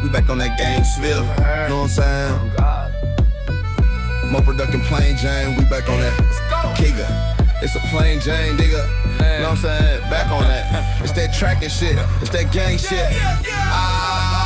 we back on that gang Smith. Know what I'm saying? More production, plain Jane, we back on that Kiga. It's a plain Jane, nigga. Know what I'm saying? Back on that. It's that tracking shit. It's that gang shit. Ah.